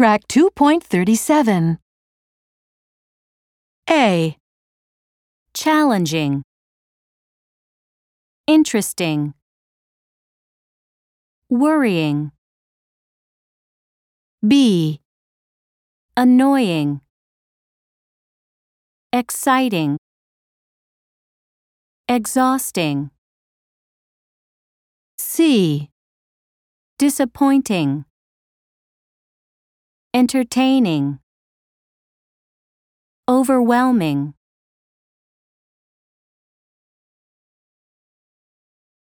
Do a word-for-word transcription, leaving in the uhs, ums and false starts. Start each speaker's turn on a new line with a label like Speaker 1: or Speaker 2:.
Speaker 1: track two point three seven. A.
Speaker 2: Challenging. Interesting. Worrying.
Speaker 1: B.
Speaker 2: Annoying. Exciting. Exhausting.
Speaker 1: C.
Speaker 2: Disappointing. Entertaining. Overwhelming.